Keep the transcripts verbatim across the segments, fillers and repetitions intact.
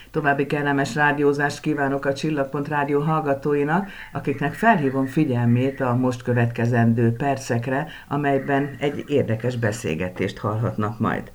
További kellemes rádiózást kívánok a Csillagpont Rádió hallgatóinak, akiknek felhívom figyelmét a most következendő percekre, amelyben egy érdekes beszélgetést hallhatnak majd.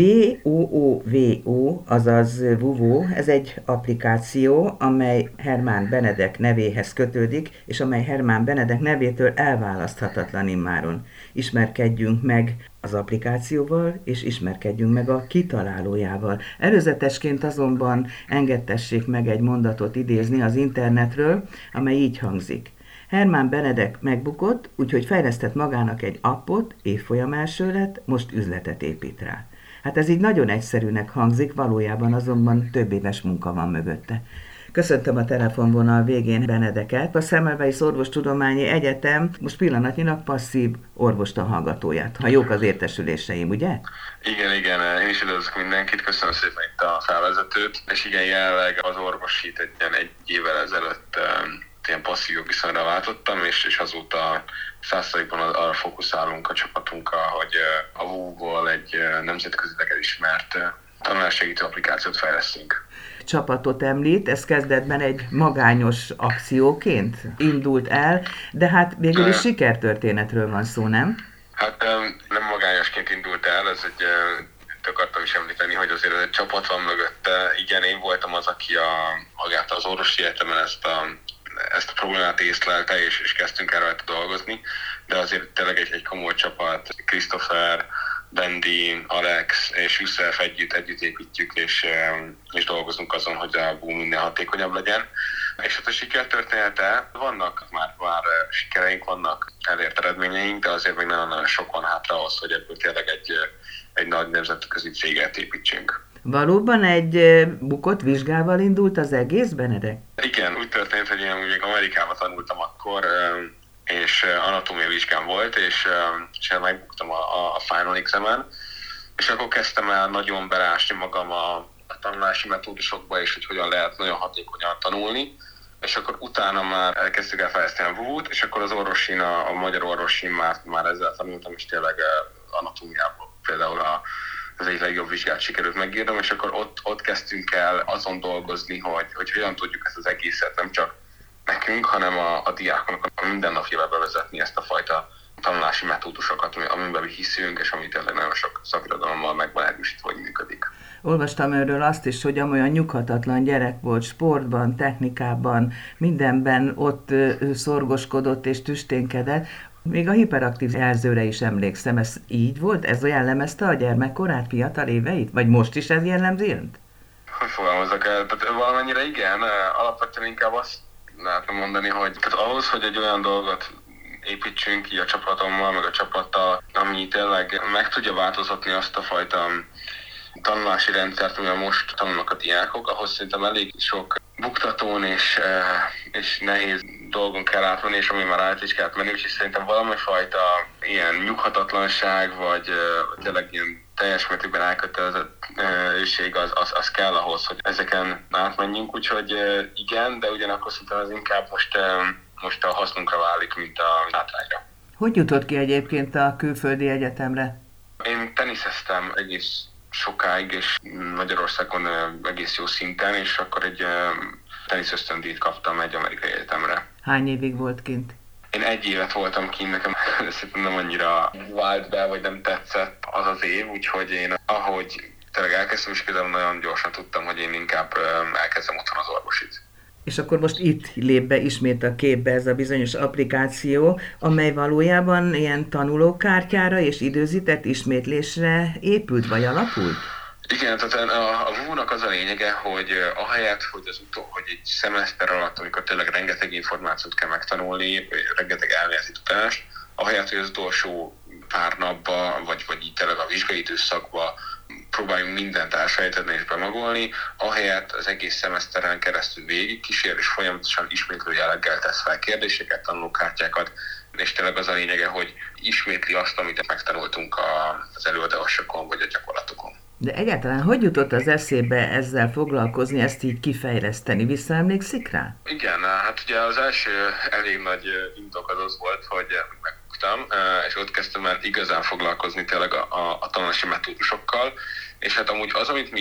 VOOVO, azaz Vuvo, ez egy applikáció, amely Hermann Benedek nevéhez kötődik, és amely Hermann Benedek nevétől elválaszthatatlan immáron. Ismerkedjünk meg az applikációval, és ismerkedjünk meg a kitalálójával. Előzetesként azonban engedtessék meg egy mondatot idézni az internetről, amely így hangzik. Hermann Benedek megbukott, úgyhogy fejlesztett magának egy appot, évfolyam első lett, most üzletet épít rá. Hát ez így nagyon egyszerűnek hangzik, valójában azonban több éves munka van mögötte. Köszöntöm a telefonvonal végén Benedeket, a Semmelweis Orvostudományi Egyetem most pillanatnyilag passzív orvostanhallgatóját. Ha jók az értesüléseim, ugye? Igen, igen, én is üdvözlök mindenkit, köszönöm szépen itt a felvezetőt, és igen, jelenleg az orvosit egy, egy évvel ezelőtt ilyen passzív viszonyra váltottam, és, és azóta száz százalékban arra fókuszálunk a csapatunkkal, hogy a Vuvo-ból egy nemzetközileg elismert tanulássegítő applikációt fejlesztünk. Csapatot említ, ez kezdetben egy magányos akcióként indult el, de hát végül is sikertörténetről van szó, nem? Hát nem magányosként indult el, ez egy, akartam is említeni, hogy azért egy csapat van mögötte. Igen, én voltam az, aki a, magát az orvosi egyetemen ezt a ezt a problémát észlelte, és, és kezdtünk el rajta dolgozni, de azért tényleg egy, egy komoly csapat, Christopher, Dandy, Alex és Youssef együtt, együtt építjük, és, és dolgozunk azon, hogy a boom minél hatékonyabb legyen. És hát a sikertörténete, vannak már, már sikereink, vannak elért eredményeink, de azért még nagyon-nagyon sok van hátra ahhoz, hogy ebből tényleg egy, egy nagy nemzetközi céget építsünk. Valóban egy bukott vizsgával indult az egész, Benedek? Igen, úgy történt, hogy én még Amerikában tanultam akkor, és anatómia vizsgám volt, és, és megbuktam a, a final examen, és akkor kezdtem el nagyon belásni magam a, a tanulási metódusokba, és hogy hogyan lehet nagyon hatékonyan tanulni, és akkor utána már elkezdtük el fejleszteni a Vuvót, és akkor az orvosin, a, a magyar orvosin már, már ezzel tanultam, és tényleg anatómiából például a az egyik legjobb vizsgát sikerült megírnom, és akkor ott, ott kezdtünk el azon dolgozni, hogy, hogy hogyan tudjuk ezt az egészet nem csak nekünk, hanem a, a diákoknak a mindennapjába bevezetni ezt a fajta tanulási metódusokat, amiben mi hiszünk, és amit tényleg nagyon sok szakirodalommal meg van erősítve, hogy működik. Olvastam őről azt is, hogy amolyan nyughatatlan gyerek volt sportban, technikában, mindenben ott szorgoskodott és tüsténkedett. Még a hiperaktív jelzőre is emlékszem, ez így volt? Ez jellemezte a gyermekkorát, fiatal éveit? Vagy most is ez jellemzi önt? Hogy fogalmazok el? Tehát valamennyire igen, alapvetően inkább azt lehetne mondani, hogy tehát ahhoz, hogy egy olyan dolgot építsünk így a csapatommal, meg a csapattal, ami tényleg meg tudja változtatni azt a fajta tanulási rendszert, amivel most tanulnak a diákok, ahhoz szerintem elég sok buktatón és, és nehéz dolgon kell átmenni, és ami már át is kell menni, úgyhogy szerintem valami fajta ilyen nyughatatlanság, vagy tényleg ilyen teljes mértékben elkötelezettség az, az, az kell ahhoz, hogy ezeken átmenjünk, úgyhogy igen, de ugyanakkor szerintem ez inkább most, most a hasznunkra válik, mint a hátrányra. Hogy jutott ki egyébként a külföldi egyetemre? Én teniszeztem egész sokáig, és Magyarországon egész jó szinten, és akkor egy tenisz ösztöndíjat kaptam egy amerikai egyetemre. Hány évig volt kint? Én egy évet voltam kint, nekem szerintem nem annyira vált be, vagy nem tetszett az az év, úgyhogy én ahogy tényleg elkezdtem, és közben nagyon gyorsan tudtam, hogy én inkább elkezdem otthon az orvosit. És akkor most itt lép be ismét a képbe ez a bizonyos applikáció, amely valójában ilyen tanulókártyára és időzített ismétlésre épült vagy alapult? Igen, tehát a, a Vuvónak az a lényege, hogy ahelyett, hogy az utó, hogy egy szemeszter alatt, amikor tényleg rengeteg információt kell megtanulni, rengeteg elméleti tudást, ahelyett, hogy az utolsó pár napba, vagy, vagy így tényleg a vizsgai időszakba próbáljunk mindent elsajátítani és bemagolni, ahelyett az egész szemeszteren keresztül végig kísér, és folyamatosan ismétlő jelleggel tesz fel kérdéseket, tanulókártyákat, és tényleg az a lényege, hogy ismétli azt, amit megtanultunk az előadásokon vagy a gyakorlatokon. De egyáltalán hogy jutott az eszébe ezzel foglalkozni, ezt így kifejleszteni? Visszaemlékszik rá? Igen, hát ugye az első elég nagy indok az az volt, hogy megbuktam, és ott kezdtem el igazán foglalkozni tényleg a, a, a tanulási metódusokkal, és hát amúgy az, amit mi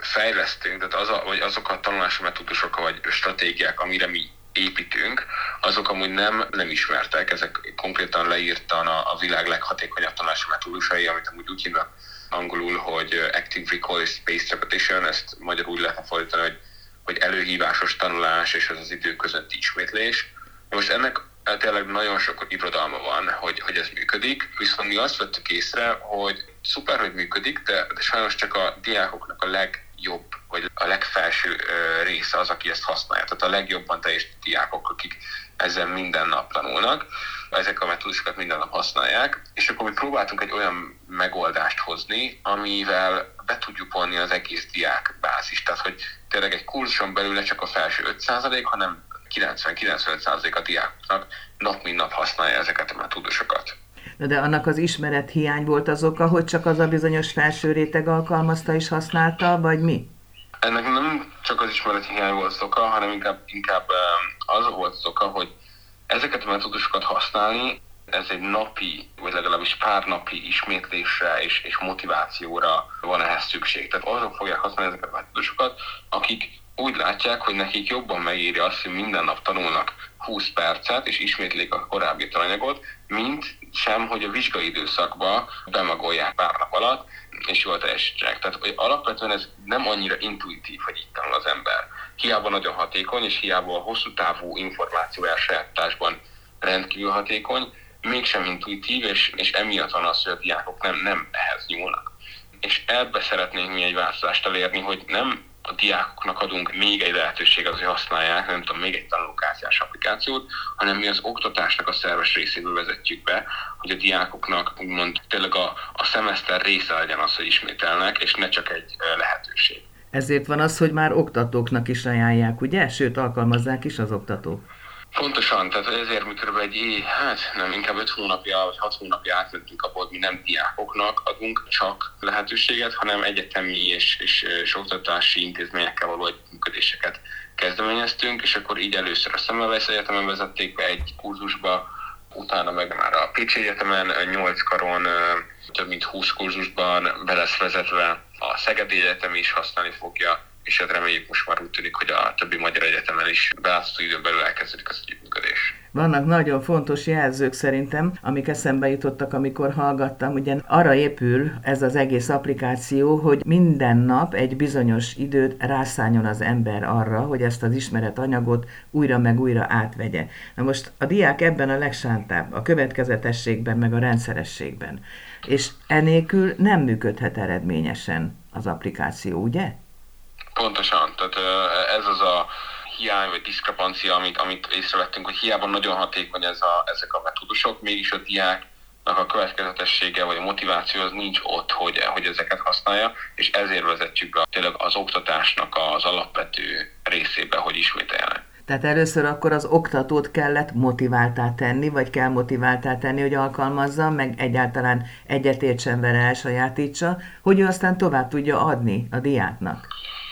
fejlesztünk, tehát az a, vagy azok a tanulási metódusok vagy stratégiák, amire mi építünk, azok amúgy nem, nem ismertek, ezek konkrétan leírtan a, a világ leghatékonyabb tanulási metódusai, amit amúgy úgy hívnak angolul, hogy Active Recall és Spaced Repetition, ezt magyarul úgy lehetne fordítani, hogy, hogy előhívásos tanulás és az az idő közötti ismétlés. Most ennek tényleg nagyon sok irodalma van, hogy, hogy ez működik, viszont mi azt vettük észre, hogy szuper, hogy működik, de, de sajnos csak a diákoknak a legjobb, vagy a legfelső része az, aki ezt használja. Tehát a legjobban teljesítő diákok, akik ezzel minden nap tanulnak, ezek a metódusokat minden nap használják, és akkor mi próbáltunk egy olyan megoldást hozni, amivel be tudjuk vonni az egész diák bázist. Tehát, hogy tényleg egy kurzuson belül ne csak a felső öt százalék, hanem kilencven-kilencvenöt százalék a diákoknak nap mint nap használja ezeket a metódusokat. De annak az ismeret hiány volt az oka, hogy csak az a bizonyos felső réteg alkalmazta és használta, vagy mi? Ennek nem csak az ismeret hiány volt az oka, hanem inkább, inkább az volt az oka, hogy ezeket a metódusokat használni, ez egy napi, vagy legalábbis pár napi ismétlésre és, és motivációra van ehhez szükség. Tehát azok fogják használni ezeket a metódusokat, akik úgy látják, hogy nekik jobban megéri azt, hogy minden nap tanulnak húsz percet, és ismétlik a korábbi tananyagot, mint sem, hogy a vizsgai időszakba bemagolják pár nap alatt, és jól teljesítsenek. Tehát hogy alapvetően ez nem annyira intuitív, hogy így tanul az ember. Hiába nagyon hatékony, és hiába a hosszú távú információ elsajátításban rendkívül hatékony, mégsem intuitív, és, és emiatt van az, hogy a diákok nem, nem ehhez nyúlnak. És ebbe szeretnénk mi egy változást elérni, hogy nem a diákoknak adunk még egy lehetőséget, hogy használják, nem tudom, még egy tanulókártyás applikációt, hanem mi az oktatásnak a szerves részéből vezetjük be, hogy a diákoknak úgymond tényleg a, a szemeszter része legyen az, hogy ismételnek, és ne csak egy lehetőség. Ezért van az, hogy már oktatóknak is ajánlják, ugye? Sőt, alkalmazzák is az oktatók. Pontosan, tehát ezért mi kb. egy év, hát nem, inkább öt hónapja vagy hat hónapja átmentünk abból, hogy mi nem diákoknak adunk csak lehetőséget, hanem egyetemi és, és, és oktatási intézményekkel való együttműködéseket kezdeményeztünk, és akkor így először a Semmelweis Egyetemen vezették be egy kurzusba, utána meg már a Pécsi Egyetemen nyolc karon, több mint húsz kurzusban be lesz vezetve, a Szegedi Egyetem is használni fogja, és hát reméljük most már úgy tűnik, hogy a többi magyar egyetemen is belátható időn belül elkezdődik az együttműködés. Vannak nagyon fontos jelzők szerintem, amik eszembe jutottak, amikor hallgattam. Ugye arra épül ez az egész applikáció, hogy minden nap egy bizonyos időt rászálljon az ember arra, hogy ezt az ismeretanyagot újra meg újra átvegye. Na most a diák ebben a legsántább, a következetességben, meg a rendszerességben. És enélkül nem működhet eredményesen az applikáció, ugye? Pontosan, tehát ez az a hiány vagy diszkrepancia, amit, amit észrevettünk, hogy hiába nagyon hatékony ez a, ezek a metódusok, mégis a diáknak a következetessége vagy a motiváció az nincs ott, hogy, hogy ezeket használja, és ezért vezetjük be tényleg az oktatásnak az alapvető részébe, hogy ismételjenek. Tehát először akkor az oktatót kellett motiváltá tenni, vagy kell motiváltá tenni, hogy alkalmazza, meg egyáltalán egyetértsen vele, elsajátítsa, hogy ő aztán tovább tudja adni a diáknak.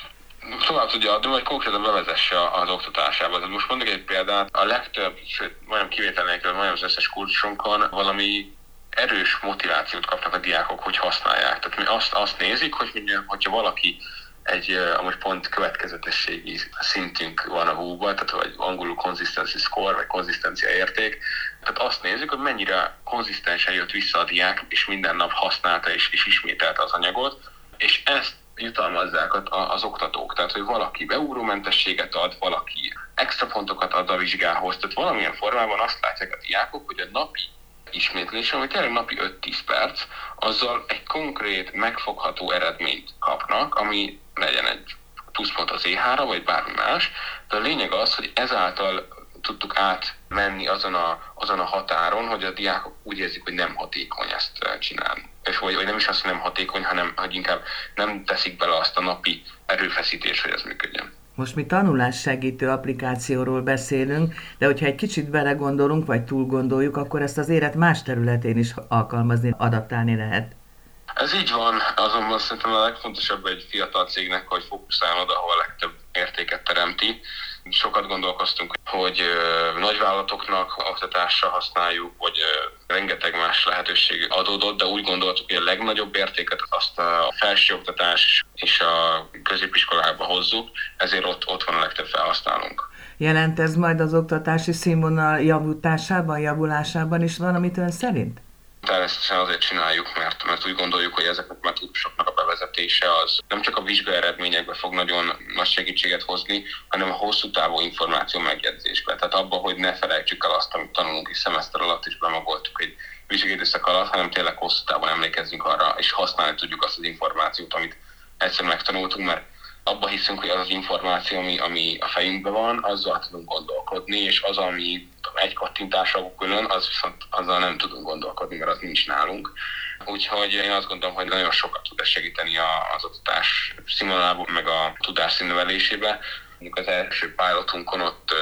Tovább tudja adni, vagy konkrétan bevezesse az oktatásába. Tehát most mondok egy példát, a legtöbb, sőt, majdnem kivétel nélkül, majdnem az összes kurzusunkon valami erős motivációt kapnak a diákok, hogy használják. Tehát mi azt, azt nézik, hogy mondjuk, hogyha valaki egy, amúgy pont következetességi szintünk van a húban, tehát vagy angolul consistency score, vagy konzisztencia érték, tehát azt nézzük, hogy mennyire konzisztensen jött vissza a diák, és minden nap használta és, és ismételte az anyagot, és ezt jutalmazzák az oktatók, tehát hogy valaki beugrómentességet ad, valaki extra pontokat ad a vizsgához, tehát valamilyen formában azt látják a diákok, hogy a napi ismétlés, ami tényleg napi öt-tíz perc, azzal egy konkrét, megfogható eredményt kapnak, ami legyen egy pluszpont az é hára, vagy bármi más, de a lényeg az, hogy ezáltal tudtuk átmenni azon a, azon a határon, hogy a diákok úgy érzik, hogy nem hatékony ezt csinálni. És vagy, vagy nem is azt, hogy nem hatékony, hanem hogy inkább nem teszik bele azt a napi erőfeszítést, hogy ez működjön. Most mi tanulássegítő applikációról beszélünk, de hogyha egy kicsit belegondolunk, vagy túl gondoljuk, akkor ezt az élet más területén is alkalmazni, adaptálni lehet. Ez így van, azonban szerintem a legfontosabb egy fiatal cégnek, hogy fókuszáljon oda, ahol a legtöbb értéket teremti. Sokat gondolkoztunk, hogy ö, nagyvállalatoknak oktatásra használjuk, vagy ö, rengeteg más lehetőség adódott, de úgy gondoltuk, hogy a legnagyobb értéket azt a felsőoktatás és a középiskolába hozzuk, ezért ott, ott van a legtöbb felhasználónk. Jelent ez majd az oktatási színvonal javításában, javulásában is valamit ön szerint? Természetesen azért csináljuk, mert, mert úgy gondoljuk, hogy ezeknek a metódusoknak a bevezetése az nem csak a vizsga eredményekbe fog nagyon nagy segítséget hozni, hanem a hosszú távú információ megjegyzésbe. Tehát abban, hogy ne felejtsük el azt, amit tanulunk is szemeszter alatt is bemagoltuk egy vizsgai időszak alatt, hanem tényleg hosszú távon emlékezzünk arra, és használni tudjuk azt az információt, amit egyszer megtanultunk, mert abba hiszünk, hogy az az információ, ami, ami a fejünkben van, azzal tudunk gondolkodni, és az, ami egy kattintással külön, az viszont azzal nem tudunk gondolkodni, mert az nincs nálunk. Úgyhogy én azt gondolom, hogy nagyon sokat tud ez segíteni az oktatás színvonalában, meg a tudás színnevelésébe. Az első pilotunkon ott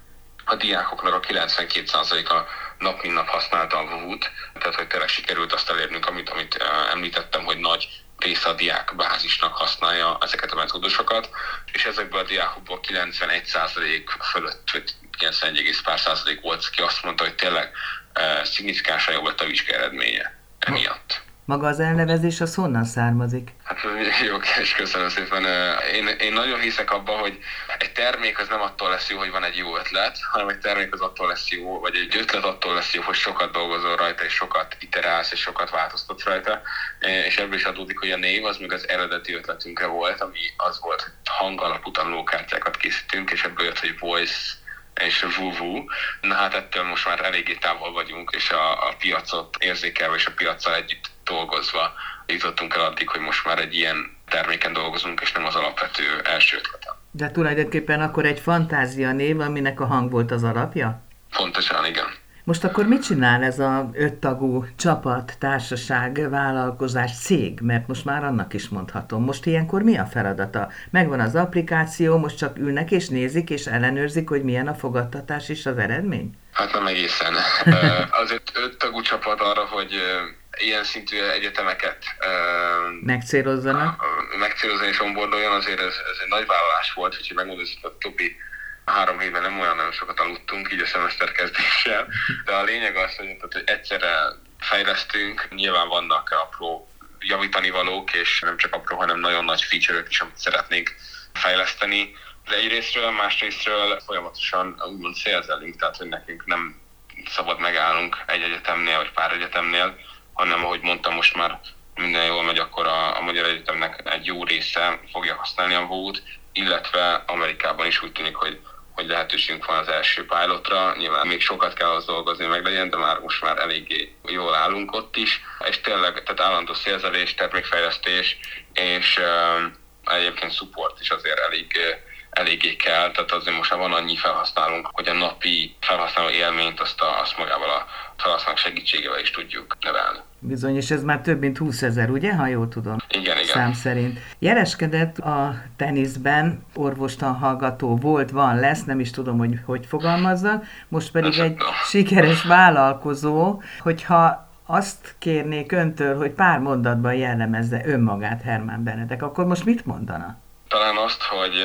a diákoknak a kilencvenkét százaléka nap mint nap használta a vuvút, tehát hogy tényleg sikerült azt elérnünk, amit, amit említettem, hogy nagy része a diák bázisnak használja ezeket a metódusokat, és ezekből a diákokból kilencvenegy százalék fölött, vagy kilencvenegy egész pár százalék volt, aki azt mondta, hogy tényleg uh, szignifikánsan jobb lett a vizsga eredménye emiatt. Maga az elnevezés az honnan származik? Hát jó, és köszönöm szépen. Én, én nagyon hiszek abban, hogy egy termék az nem attól lesz jó, hogy van egy jó ötlet, hanem egy termék az attól lesz jó, vagy egy ötlet attól lesz jó, hogy sokat dolgozol rajta, és sokat iterálsz, és sokat változtatsz rajta. És ebből is adódik, hogy a név az még az eredeti ötletünkre volt, ami az volt, hogy hangalapú tanulókártyákat készítünk, és ebből jött, hogy voice és vuvu. Na hát ettől most már eléggé távol vagyunk, és a, a piacot érzékelve és a piaccal együtt dolgozva jutottunk el addig, hogy most már egy ilyen terméken dolgozunk, és nem az alapvető első ötletem. De tulajdonképpen akkor egy fantázia név, aminek a hang volt az alapja? Pontosan, igen. Most akkor mit csinál ez a öttagú csapat, társaság, vállalkozás, cég? Mert most már annak is mondhatom. Most ilyenkor mi a feladata? Megvan az applikáció, most csak ülnek és nézik és ellenőrzik, hogy milyen a fogadtatás és az eredmény? Hát nem egészen. Azért öttagú csapat arra, hogy ilyen szintű egyetemeket megcélozzanak. Megcélozni és onboardoljon, azért ez, ez egy nagy vállalás volt, úgyhogy megmondom, hogy a többi három hétben nem olyan nagyon sokat aludtunk, így a szemeszter kezdéssel, de a lényeg az, hogy, hogy egyszerre fejlesztünk, nyilván vannak apró javítani valók, és nem csak apró, hanem nagyon nagy feature-ök is, amit szeretnénk fejleszteni. De egyrésztről, másrésztről folyamatosan úgymond szélzelünk, tehát hogy nekünk nem szabad megállnunk egy egyetemnél, vagy pár egyetemnél, hanem ahogy mondtam, most már minden jól megy, akkor a, a Magyar Egyetemnek egy jó része fogja használni a vút, illetve Amerikában is úgy tűnik, hogy, hogy lehetőségünk van az első pilotra. Nyilván még sokat kell az dolgozni, meg legyen, de már most már eléggé jól állunk ott is. És tényleg, tehát állandó szélzelés, termékfejlesztés, és uh, egyébként support is azért elég, eléggé kell, tehát azért most már van annyi felhasználunk, hogy a napi felhasználó élményt azt, a, azt magával a felhasználók segítségével is tudjuk növelni. Bizony, és ez már több mint húszezer, ugye, ha jól tudom? Igen, igen. Szám szerint. Jeleskedett a teniszben, orvostan hallgató volt, van, lesz, nem is tudom, hogy hogy fogalmazzak, most pedig egy sikeres vállalkozó, hogyha azt kérnék öntől, hogy pár mondatban jellemezze önmagát Hermann Benedek, akkor most mit mondana? Talán azt, hogy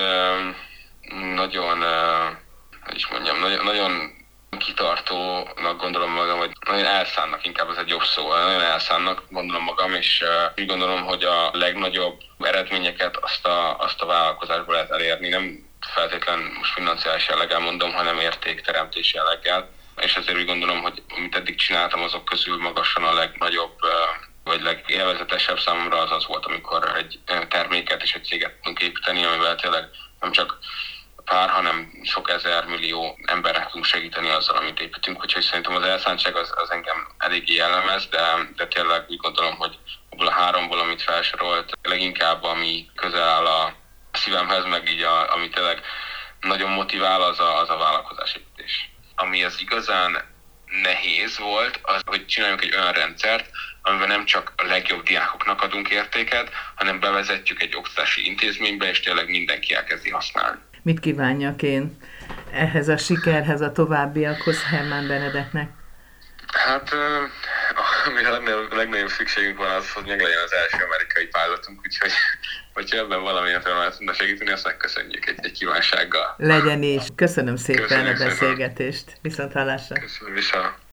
nagyon, hogy is mondjam, nagyon, nagyon kitartónak gondolom magam, vagy nagyon elszánnak, inkább ez egy jobb szó, nagyon elszánnak gondolom magam, és úgy gondolom, hogy a legnagyobb eredményeket azt a, azt a vállalkozásból lehet elérni, nem feltétlenül most financiális jelleggel mondom, hanem értékteremtés jelleggel, és ezért úgy gondolom, hogy amit eddig csináltam, azok közül magasan a legnagyobb vagy legélvezetesebb számomra az az volt, amikor egy terméket és egy céget tudunk építeni, amivel tényleg nem csak pár, hanem sok ezer millió embernek tudunk segíteni azzal, amit építünk. Úgyhogy szerintem az elszántság az, az engem eléggé jellemez, de, de tényleg úgy gondolom, hogy abból a háromból, amit felsorolt, leginkább ami közel áll a szívemhez, meg így a, ami tényleg nagyon motivál, az a, az a vállalkozásépítés. Ami az igazán nehéz volt, az, hogy csináljunk egy olyan rendszert, amiben nem csak a legjobb diákoknak adunk értéket, hanem bevezetjük egy oktatási intézménybe, és tényleg mindenki elkezdi használni. Mit kívánjak én ehhez a sikerhez, a továbbiakhoz Hermann Benedeknek? Hát, ami a legnagyobb, legnagyobb szükségünk van az, hogy meg legyen az első amerikai pilotunk, úgyhogy hogyha ebben valamilyen formában tudna segíteni, azt megköszönjük egy, egy kívánsággal. Legyen is. Köszönöm szépen Köszönjük a beszélgetést. Viszont hallásra. Köszönöm, viszont.